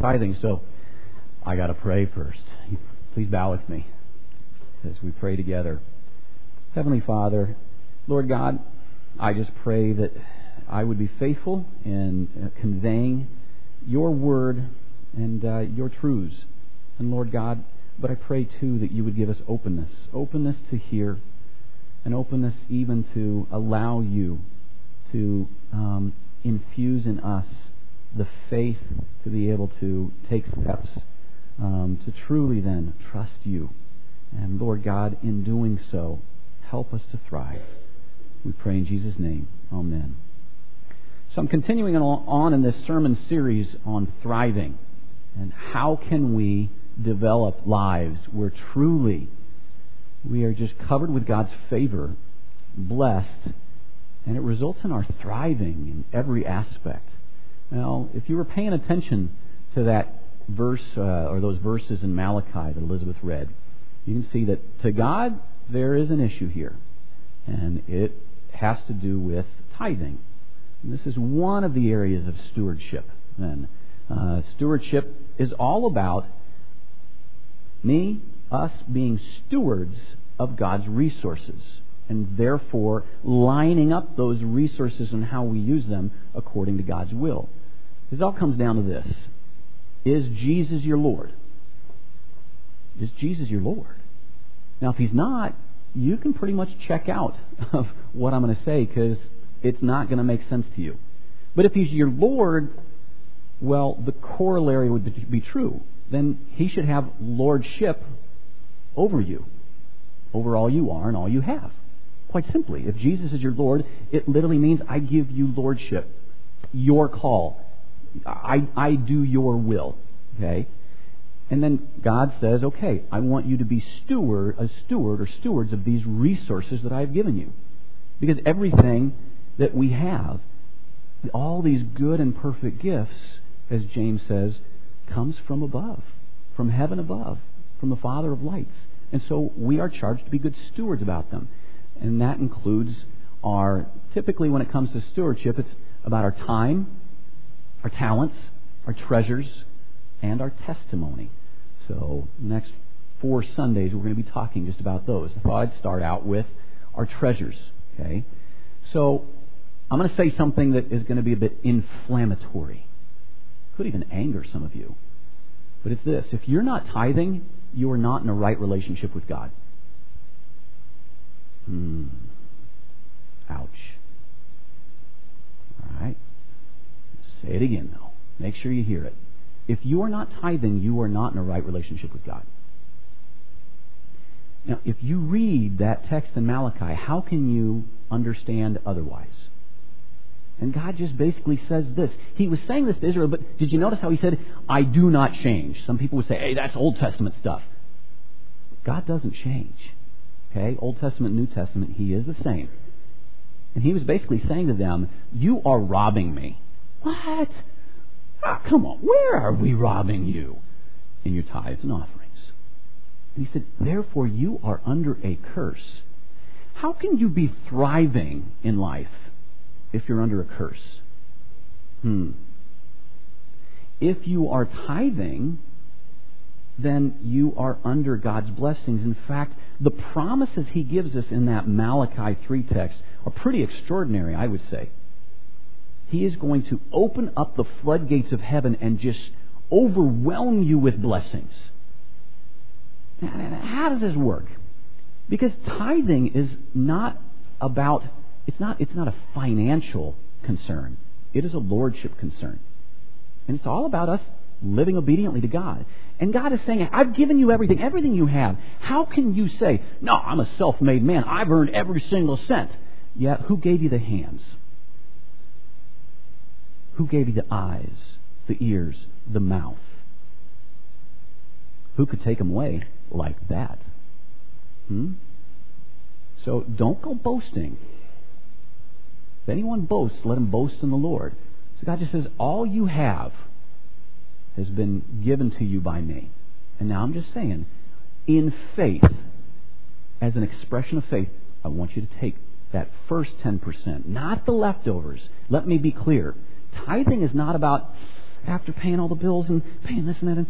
tithing, so I got to pray first. Please bow with me as we pray together. Heavenly Father, Lord God, I just pray that I would be faithful in conveying your word and your truths. And Lord God, but I pray too that you would give us openness to hear, and openness even to allow you to infuse in us the faith to be able to take steps to truly then trust you. And Lord God, in doing so, help us to thrive. We pray in Jesus' name. Amen. So I'm continuing on in this sermon series on thriving and how can we develop lives where truly we are just covered with God's favor, blessed, and it results in our thriving in every aspect. Now, if you were paying attention to that verse or those verses in Malachi that Elizabeth read, you can see that to God there is an issue here, and it has to do with tithing. And this is one of the areas of stewardship. Then, stewardship is all about us being stewards of God's resources, and therefore lining up those resources and how we use them according to God's will. This all comes down to this. Is Jesus your Lord? Is Jesus your Lord? Now, if He's not, you can pretty much check out of what I'm going to say, because it's not going to make sense to you. But if He's your Lord, well, the corollary would be true. Then He should have lordship over you, over all you are and all you have. Quite simply, if Jesus is your Lord, it literally means I give you lordship, your call. I do your will. Okay? And then God says, okay, I want you to be stewards of these resources that I've given you. Because everything that we have, all these good and perfect gifts, as James says, comes from above, from heaven above, from the Father of lights. And so we are charged to be good stewards about them. And that includes typically when it comes to stewardship, it's about our time, our talents, our treasures, and our testimony. So next 4 Sundays, we're going to be talking just about those. I thought I'd start out with our treasures. Okay? So I'm going to say something that is going to be a bit inflammatory. Could even anger some of you. But it's this. If you're not tithing, you are not in a right relationship with God. Ouch. All right. Say it again, though. Make sure you hear it. If you are not tithing, you are not in a right relationship with God. Now, if you read that text in Malachi, how can you understand otherwise? And God just basically says this. He was saying this to Israel, but did you notice how He said, I do not change? Some people would say, hey, that's Old Testament stuff. God doesn't change. Okay? Old Testament, New Testament, He is the same. And He was basically saying to them, you are robbing me. What? Oh, come on, where are we robbing you? In your tithes and offerings. And He said, therefore you are under a curse. How can you be thriving in life if you're under a curse? If you are tithing, then you are under God's blessings. In fact, the promises He gives us in that Malachi 3 text are pretty extraordinary, I would say. He is going to open up the floodgates of heaven and just overwhelm you with blessings. How does this work? Because tithing is not about, it's not a financial concern. It is a lordship concern. And it's all about us living obediently to God. And God is saying, I've given you everything you have. How can you say, no, I'm a self-made man. I've earned every single cent. Yeah, who gave you the hands? Who gave you the eyes, the ears, the mouth? Who could take them away like that? So don't go boasting. If anyone boasts, let him boast in the Lord. So God just says, all you have has been given to you by me. And now I'm just saying, in faith, as an expression of faith, I want you to take that first 10%, not the leftovers. Let me be clear. Tithing is not about, after paying all the bills and paying this and that, and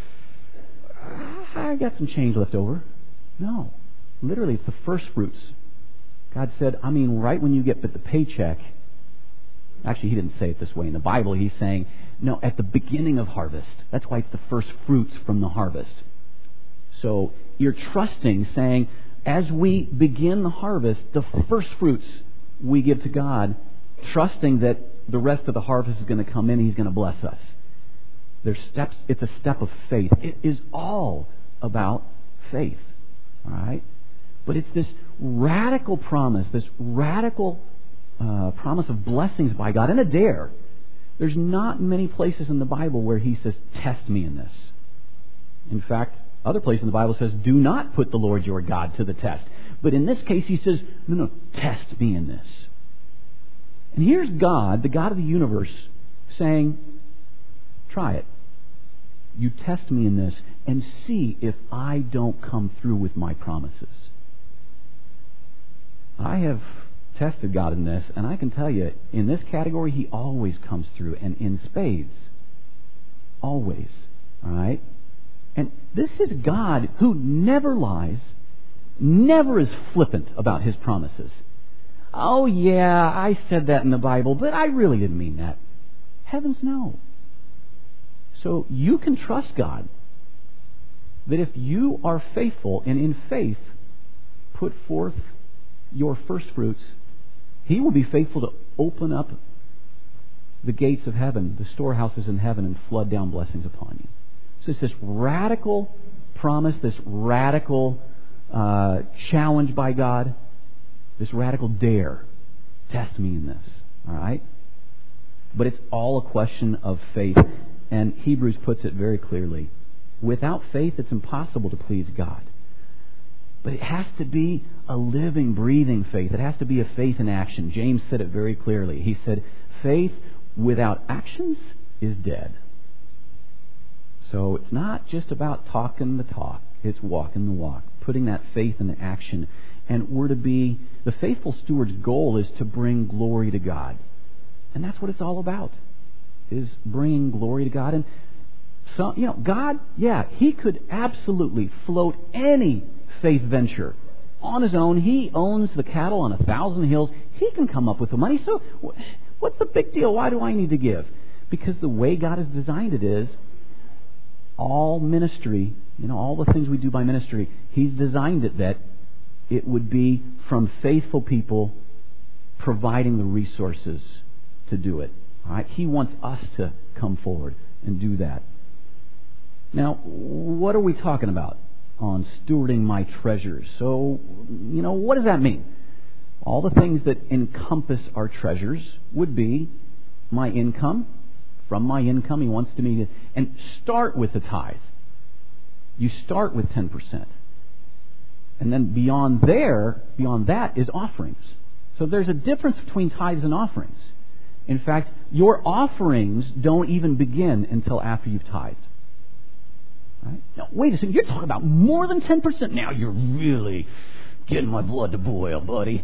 I got some change left over. No. Literally, it's the first fruits. God said, right when you get the paycheck. Actually, He didn't say it this way in the Bible. He's saying, no, at the beginning of harvest. That's why it's the first fruits from the harvest. So you're trusting, saying, as we begin the harvest, the first fruits we give to God, trusting that the rest of the harvest is going to come in and He's going to bless us. There's steps. It's a step of faith. It is all about faith. All right? But it's this radical promise, this radical promise of blessings by God, and a dare. There's not many places in the Bible where He says, test me in this. In fact, other places in the Bible says, do not put the Lord your God to the test. But in this case, He says, no, test me in this. And here's God, the God of the universe, saying, try it. You test me in this and see if I don't come through with my promises. I have tested God in this, and I can tell you, in this category, He always comes through, and in spades. Always. All right? And this is God who never lies, never is flippant about His promises. Oh, yeah, I said that in the Bible, but I really didn't mean that. Heavens no. So you can trust God that if you are faithful and in faith put forth your first fruits, He will be faithful to open up the gates of heaven, the storehouses in heaven, and flood down blessings upon you. So it's this radical promise, this radical challenge by God, this radical dare. Test me in this. All right? But it's all a question of faith. And Hebrews puts it very clearly. Without faith, it's impossible to please God. But it has to be a living, breathing faith. It has to be a faith in action. James said it very clearly. He said, faith without actions is dead. So it's not just about talking the talk. It's walking the walk. Putting that faith into action. And we're to be, the faithful steward's goal is to bring glory to God. And that's what it's all about, is bringing glory to God. And so, God, He could absolutely float any faith venture on His own. He owns the cattle on 1,000 hills. He can come up with the money. So what's the big deal? Why do I need to give? Because the way God has designed it is all ministry, all the things we do by ministry, He's designed it that it would be from faithful people providing the resources to do it. All right? He wants us to come forward and do that. Now, what are we talking about on stewarding my treasures? So, what does that mean? All the things that encompass our treasures would be my income. From my income, He wants me to... And start with the tithe. You start with 10%. And then beyond that is offerings. So there's a difference between tithes and offerings. In fact, your offerings don't even begin until after you've tithed. Right? Now, wait a second. You're talking about more than 10%. Now you're really getting my blood to boil, buddy.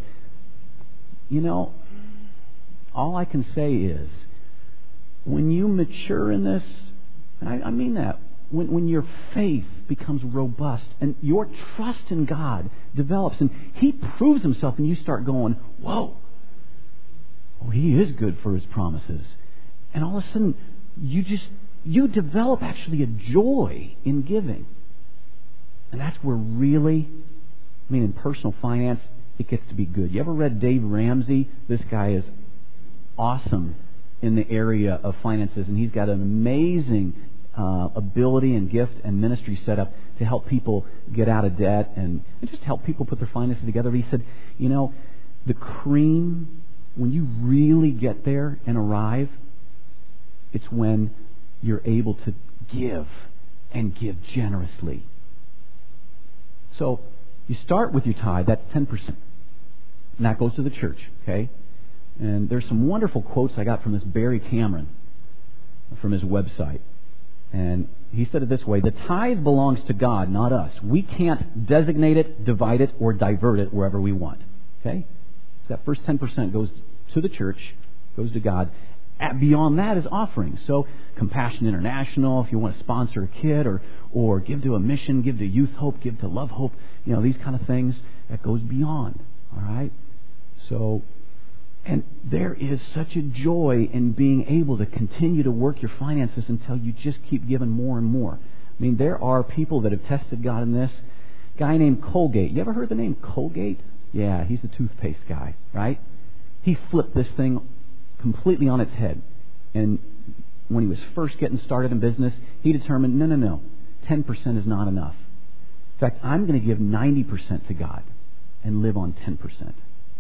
All I can say is, when you mature in this, and I mean that, when your faith becomes robust and your trust in God develops and He proves Himself and you start going, whoa, He is good for His promises. And all of a sudden, you develop actually a joy in giving. And that's where really, in personal finance, it gets to be good. You ever read Dave Ramsey? This guy is awesome in the area of finances, and he's got an amazing ability and gift and ministry set up to help people get out of debt and just help people put their finances together. But he said, the cream, when you really get there and arrive, it's when you're able to give and give generously. So you start with your tithe, that's 10%. And that goes to the church, okay? And there's some wonderful quotes I got from this Barry Cameron from his website. And he said it this way: the tithe belongs to God, not us. We can't designate it, divide it, or divert it wherever we want. Okay? So that first 10% goes to the church, goes to God. beyond that is offerings. So Compassion International, if you want to sponsor a kid or give to a mission, give to Youth Hope, give to Love Hope, these kind of things, that goes beyond. All right? So, and there is such a joy in being able to continue to work your finances until you just keep giving more and more. I mean, there are people that have tested God in this. Guy named Colgate. You ever heard the name Colgate? Yeah, he's the toothpaste guy, right? He flipped this thing completely on its head. And when he was first getting started in business, he determined, no, 10% is not enough. In fact, I'm going to give 90% to God and live on 10%.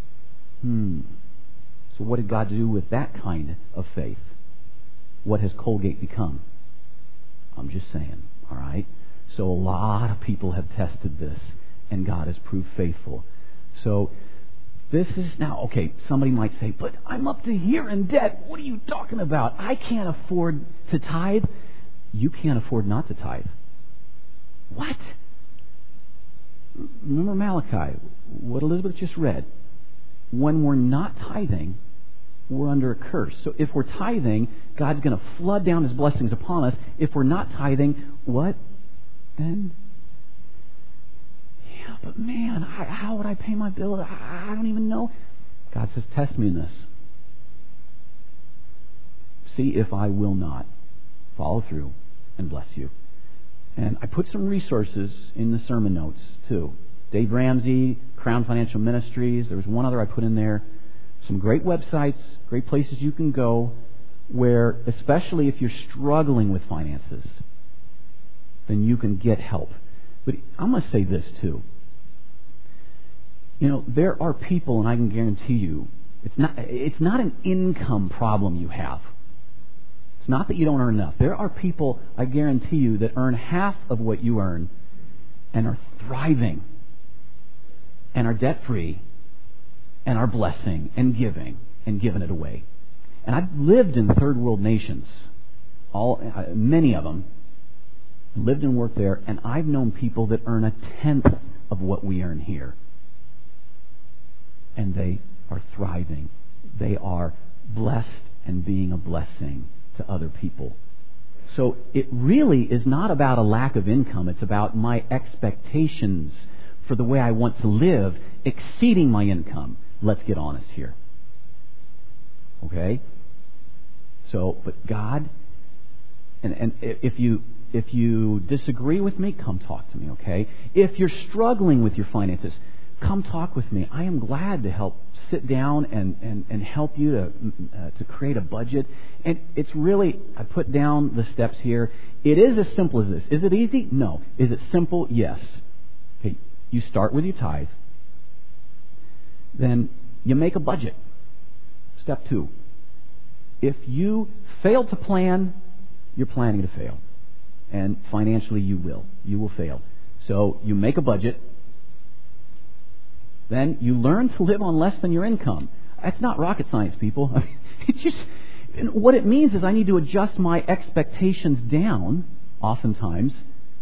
So what did God do with that kind of faith? What has Colgate become? I'm just saying, all right? So a lot of people have tested this, and God has proved faithful. So this is now, okay, somebody might say, but I'm up to here in debt. What are you talking about? I can't afford to tithe. You can't afford not to tithe. What? Remember Malachi, what Elizabeth just read. When we're not tithing, we're under a curse. So if we're tithing, God's going to flood down His blessings upon us. If we're not tithing, what then? Yeah, but man, how would I pay my bill? I don't even know. God says, test me in this. See if I will not follow through and bless you. And I put some resources in the sermon notes too. Dave Ramsey, Crown Financial Ministries. There was one other I put in there. Some great websites, great places you can go where, especially if you're struggling with finances, then you can get help. But I'm going to say this too. There are people, and I can guarantee you, it's not an income problem you have. It's not that you don't earn enough. There are people, I guarantee you, that earn half of what you earn and are thriving and are debt-free and are blessing and giving it away. And I've lived in third world nations, many of them, lived and worked there, and I've known people that earn 1/10 of what we earn here. And they are thriving. They are blessed and being a blessing to other people. So it really is not about a lack of income. It's about my expectations for the way I want to live exceeding my income. Let's get honest here. Okay? So, but God, and if you disagree with me, come talk to me, okay? If you're struggling with your finances, come talk with me. I am glad to help sit down and help you to create a budget. And it's really, I put down the steps here. It is as simple as this. Is it easy? No. Is it simple? Yes. Okay, you start with your tithe. Then you make a budget. Step 2. If you fail to plan, you're planning to fail. And financially you will. You will fail. So you make a budget. Then you learn to live on less than your income. That's not rocket science, people. I mean, it's just, what it means is I need to adjust my expectations down, oftentimes.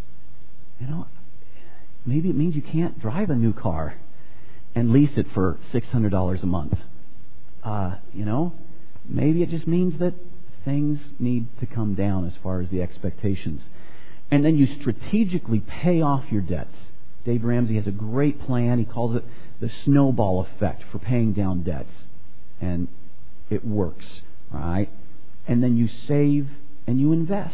Maybe it means you can't drive a new car and lease it for $600 a month. Maybe it just means that things need to come down as far as the expectations. And then you strategically pay off your debts. Dave Ramsey has a great plan. He calls it the snowball effect for paying down debts. And it works, right? And then you save and you invest.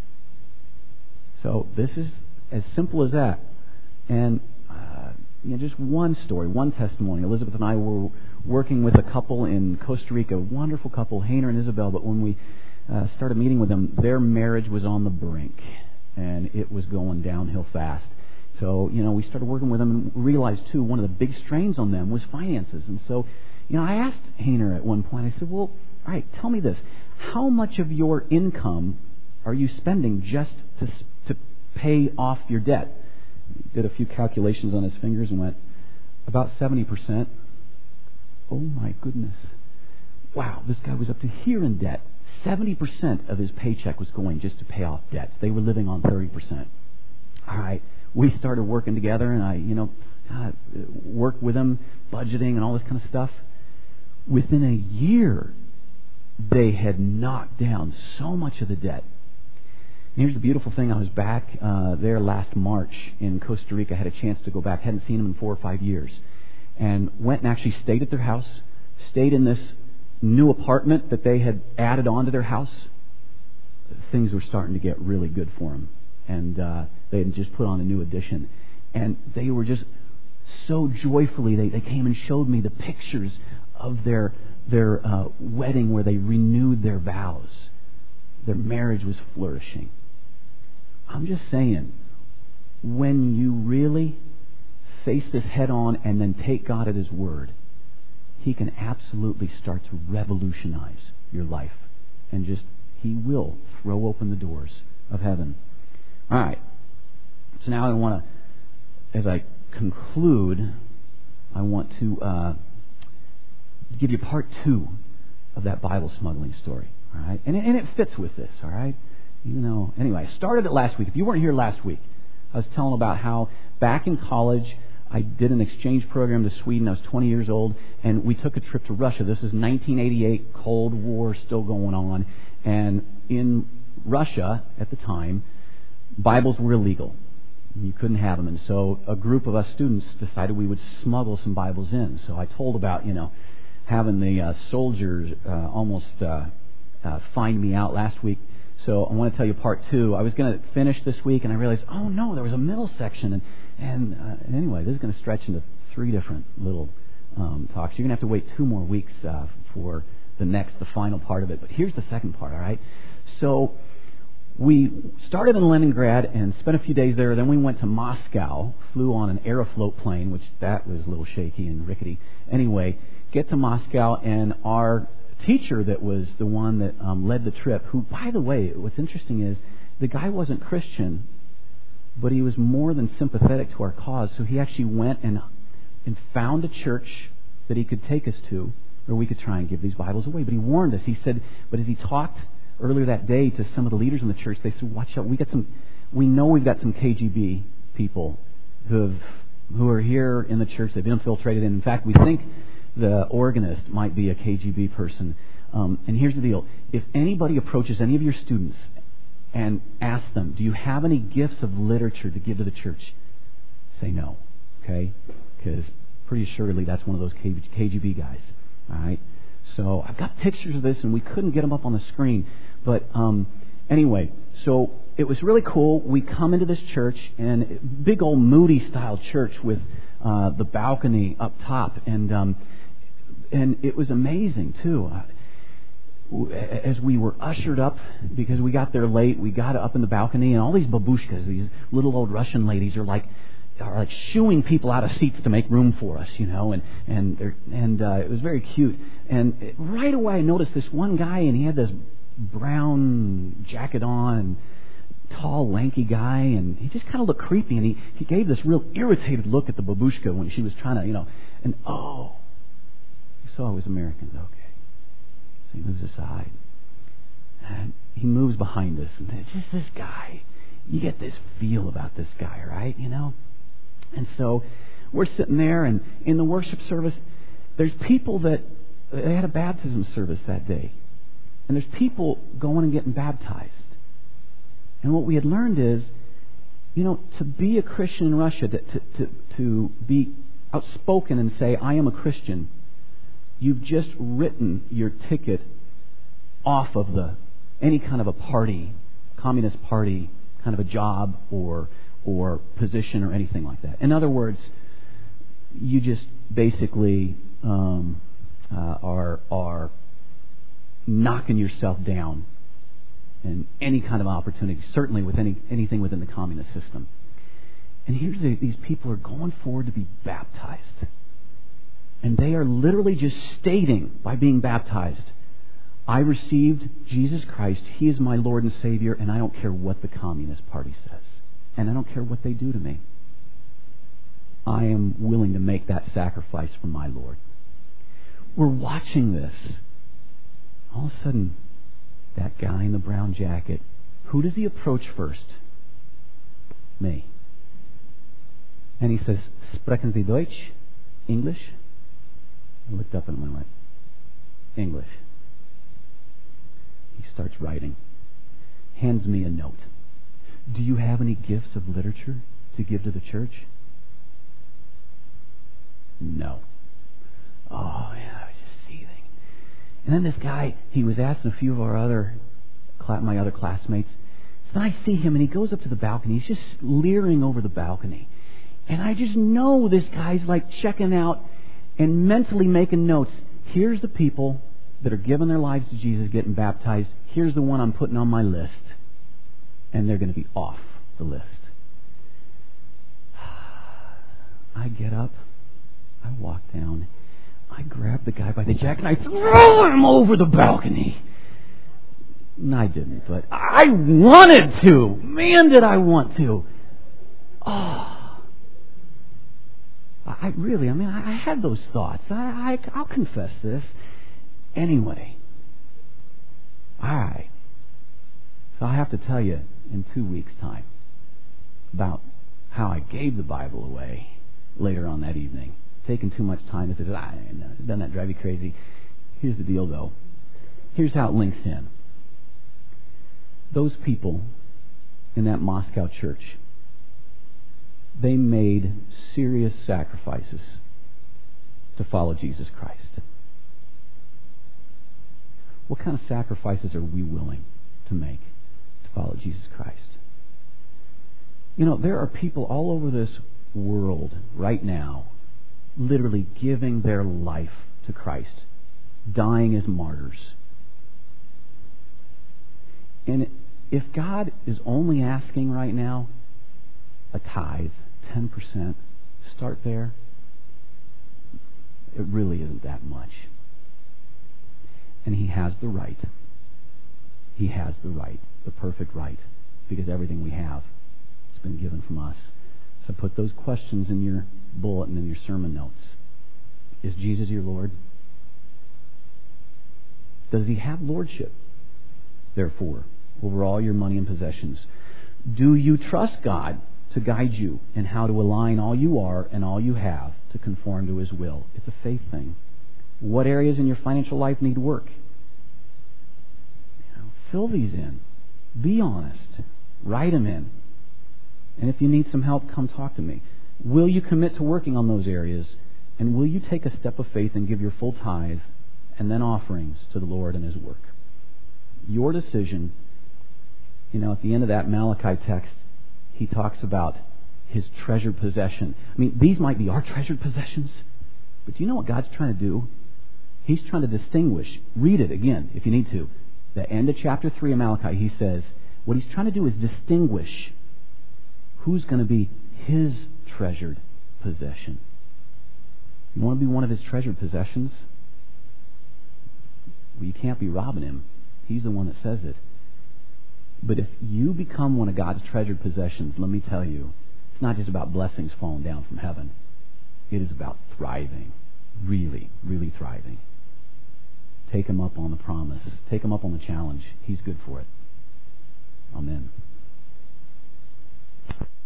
So this is as simple as that. And just one story, one testimony. Elizabeth and I were working with a couple in Costa Rica, a wonderful couple, Hainer and Isabel, but when we started meeting with them, their marriage was on the brink, and it was going downhill fast. So, we started working with them and realized, too, one of the big strains on them was finances. And so, I asked Hainer at one point, I said, well, all right, tell me this. How much of your income are you spending just to pay off your debt? Did a few calculations on his fingers and went, about 70%. Oh, my goodness. Wow, this guy was up to here in debt. 70% of his paycheck was going just to pay off debts. They were living on 30%. All right. We started working together, and I, worked with him, budgeting and all this kind of stuff. Within a year, they had knocked down so much of the debt. And here's the beautiful thing. I was back there last March in Costa Rica. I had a chance to go back. Hadn't seen them in 4 or 5 years. And went and actually stayed at their house. Stayed in this new apartment that they had added on to their house. Things were starting to get really good for them. And they had just put on a new addition. And they were just so joyfully, they came and showed me the pictures of their wedding where they renewed their vows. Their marriage was flourishing. I'm just saying, when you really face this head on and then take God at His word, He can absolutely start to revolutionize your life. And He will throw open the doors of heaven. All right. So now I want to, as I conclude, I want to give you part 2 of that Bible smuggling story. All right, and it fits with this. All right, anyway, I started it last week. If you weren't here last week, I was telling about how back in college I did an exchange program to Sweden. I was 20 years old, and we took a trip to Russia. This is 1988, Cold War still going on, and in Russia at the time, Bibles were illegal. You couldn't have them, and so a group of us students decided we would smuggle some Bibles in. So I told about having the soldiers almost find me out last week. So I want to tell you part 2. I was going to finish this week, and I realized, oh no, there was a middle section, and anyway, this is going to stretch into 3 different little talks. You're going to have to wait 2 more weeks for the final part of it. But here's the second part. All right. So we started in Leningrad and spent a few days there. Then we went to Moscow, flew on an Aeroflot plane, which that was a little shaky and rickety. Anyway, get to Moscow, and our teacher that was the one that led the trip, who, by the way, what's interesting is the guy wasn't Christian, but he was more than sympathetic to our cause. So he actually went and found a church that he could take us to, where we could try and give these Bibles away. But he warned us. He said, but as he talked earlier that day to some of the leaders in the church, they said, watch out, we know we've got some KGB people who are here in the church. They've infiltrated, and in fact, we think the organist might be a KGB person. And here's the deal. If anybody approaches any of your students and asks them, do you have any gifts of literature to give to the church? Say no. Okay? Because pretty assuredly that's one of those KGB guys. All right? So I've got pictures of this, and we couldn't get them up on the screen. But anyway, so it was really cool. We come into this church, and big old Moody style church with the balcony up top, and it was amazing too. As we were ushered up, because we got there late, we got up in the balcony, and all these babushkas, these little old Russian ladies, are like shooing people out of seats to make room for us, and it was very cute. And right away I noticed this one guy, and he had this brown jacket on, and tall, lanky guy, and he just kind of looked creepy, and he gave this real irritated look at the babushka when she was trying to, and he saw I was American. Okay. So he moves aside, and he moves behind us, and it's just this guy. You get this feel about this guy, right? And so we're sitting there, and in the worship service, there's people that they had a baptism service that day, and there's people going and getting baptized. And what we had learned is, to be a Christian in Russia, to be outspoken and say, I am a Christian, you've just written your ticket off of any kind of a party, communist party, kind of a job or position or anything like that. In other words, you just basically are knocking yourself down in any kind of opportunity, certainly with anything within the communist system. And here's these people are going forward to be baptized. And they are literally just stating, by being baptized, I received Jesus Christ, He is my Lord and Savior, and I don't care what the Communist Party says. And I don't care what they do to me. I am willing to make that sacrifice for my Lord. We're watching this. All of a sudden, that guy in the brown jacket, who does he approach first? Me. And he says, Sprechen Sie Deutsch? English? I looked up and went, English. starts writing. Hands me a note. Do you have any gifts of literature to give to the church? No. Oh, yeah, I was just seething. And then this guy, he was asking a few of my other classmates. So then I see him, and he goes up to the balcony. He's just leering over the balcony. And I just know this guy's like checking out and mentally making notes. Here's the people that are giving their lives to Jesus, getting baptized. Here's the one I'm putting on my list. And they're going to be off the list. I get up. I walk down. I grab the guy by the jacket and I throw him over the balcony. No, I didn't, but I wanted to. Man, did I want to. Oh. I had those thoughts. I'll confess this. Anyway. Alright. So I have to tell you in 2 weeks' time about how I gave the Bible away later on that evening. Taking too much time. It says, doesn't that drive you crazy? Here's the deal, though. Here's how it links in. Those people in that Moscow church, they made serious sacrifices to follow Jesus Christ. What kind of sacrifices are we willing to make to follow Jesus Christ? You know, there are people all over this world right now literally giving their life to Christ, dying as martyrs. And if God is only asking right now a tithe, 10%, start there, it really isn't that much. And He has the right. He has the right, the perfect right, because everything we have has been given from us. So put those questions in your bulletin, in your sermon notes. Is Jesus your Lord? Does He have lordship, therefore, over all your money and possessions? Do you trust God to guide you in how to align all you are and all you have to conform to His will? It's a faith thing. What areas in your financial life need work? Fill these in. Be honest. Write them in. And if you need some help, come talk to me. Will you commit to working on those areas? And will you take a step of faith and give your full tithe and then offerings to the Lord and His work? Your decision. You know, at the end of that Malachi text, he talks about His treasured possession. I mean, these might be our treasured possessions, but do you know what God's trying to do? He's trying to distinguish. Read it again if you need to. The end of chapter 3 of Malachi, he says, what He's trying to do is distinguish who's going to be His treasured possession. You want to be one of His treasured possessions? Well, you can't be robbing Him. He's the one that says it. But if you become one of God's treasured possessions, let me tell you, it's not just about blessings falling down from heaven. It is about thriving. Really, really thriving. Take Him up on the promise. Take Him up on the challenge. He's good for it. Amen.